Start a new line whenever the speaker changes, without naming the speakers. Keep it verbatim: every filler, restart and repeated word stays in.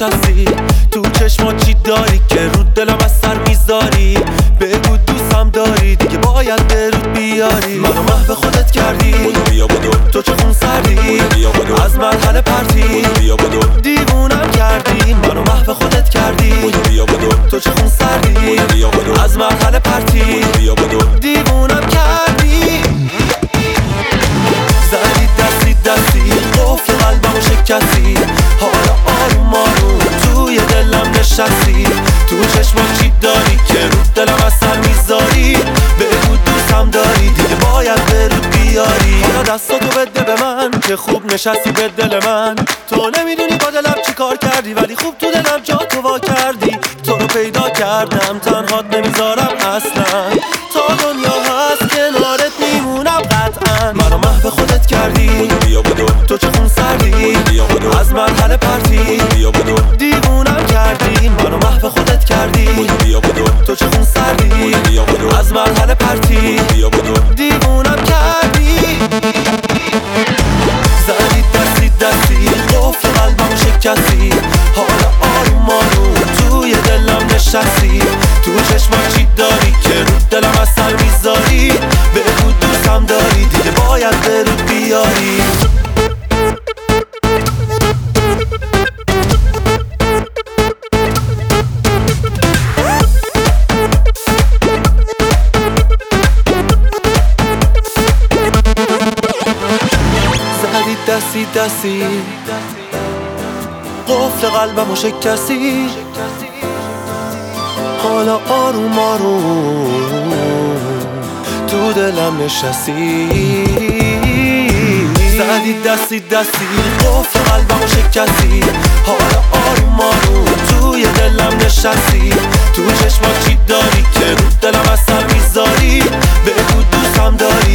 نشستی. تو چشمات چی داری که رو دلم از سر میذاری؟ بگو دوستم داری دیگه باید به رود بیاری. منو محو خودت کردی، بودو بیا بودو تو چه خون سردی، بودو بیا بودو از مرحله پرتی، بودو بیا بودو دیوونم کردی. منو محو خودت کردی، بودو بیا بودو تو چه خون سردی، بودو بیا بودو از مرحله پرتی، بودو بیا بودو دیوونم کردی. زدی دستی دستی قفل قلبمو شکستی. حالا آروم آروم توی دلم نشستی. تو چشمات چی داری که رو دلم از سر میذاری؟ بگو دوستم داری دیگه باید به رود بیاری. حالا دستاتو بده به من که خوب نشستی به دل من. تو نمیدونی با دلم چی کار کردی، ولی خوب تو دلم جا تو وا کردی. تو رو پیدا کردم تنهات نمیذارم اصلا. تا دنیا هست کنارت میمونم قطعا. منو محو خودت کردی، بودو بیا بودو تو چه خون سردی، بودو بیا بودو از مرحله پرتی، بودو بیا بودو دیوونم کردی. منو محو خودت کردی، بودو بیا بودو تو چه خون سردی، بودو بیا بودو از مرحله پرتی، بودو بیا بودو دیوونم کردی. زدی دستی دستی قفل قلبمو شکستی. حالا آروم آروم توی دلم نشستی. تو چشمات چی داری که رو دلم از سر میذاری؟ بگو دوستم داری دیگه باید به رود بیاری. زدی دستی دستی قفل قلبمو شکستی. حالا آروم آروم تو دلم نشستی. زدی دستی دستی قفل قلبمو شکستی. حالا آروم آروم توی دلم نشستی. تو چشمات چی داری که رو دلم از سر میذاری؟ بگو دوستم داری